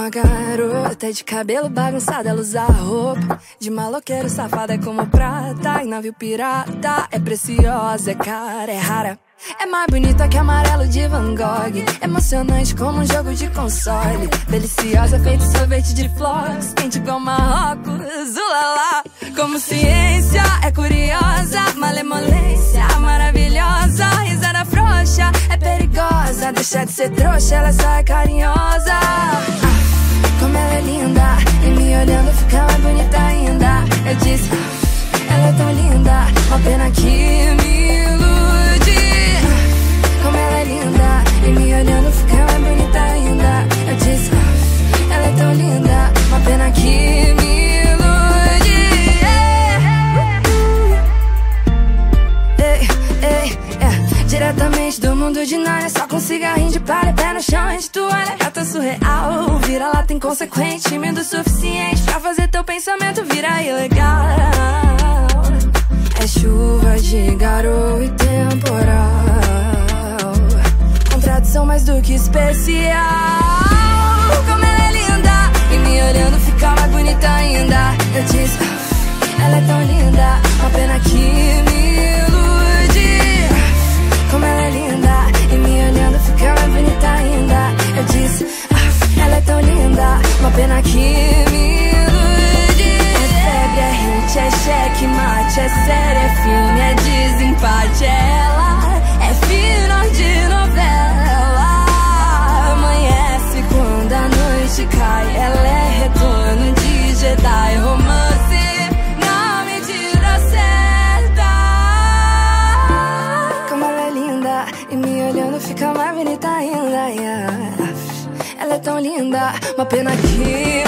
uma garota de cabelo bagunçado, ela usa roupa de maloqueiro, safada é como prata em navio pirata. É preciosa, é cara, é rara. É mais bonita que amarelo de Van Gogh, emocionante como um jogo de console. Deliciosa, feito sorvete de flores, quente igual Marrocos, ulala. Como ciência, é curiosa, malemolência maravilhosa. Risada frouxa, é perigosa, deixa de ser trouxa, ela só é carinhosa. Como ela é linda, e me olhando fica mais bonita ainda. Eu disse, ela é tão linda, uma pena que me ilude. Como ela é linda, e me olhando fica mais bonita ainda. Eu disse, ela é tão linda, uma pena que me ilude. Diretamente do mundo de Nárnia, só com cigarrinho de palha, pé no chão, de toalha. Gata surreal, vira lata inconsequente, tímido o suficiente pra fazer teu pensamento virar ilegal. É chuva de garoa e temporal, contradição mais do que especial. Como ela é linda, e me olhando fica mais bonita ainda. Eu disse, ela é tão linda, uma pena que me ilude. Como ela é linda, e me olhando fica mais bonita ainda. Eu disse, ela é tão linda, uma pena que me ilude. É febre, é hit, é cheque, mate, é série, é filme, é desempate. Ela é final de novela, amanhece quando a noite cai. Ela é retorno de Jedi, romance na medida certa. Como ela é linda, e me olhando fica mais bonita ainda. Ela é tão linda, uma pena que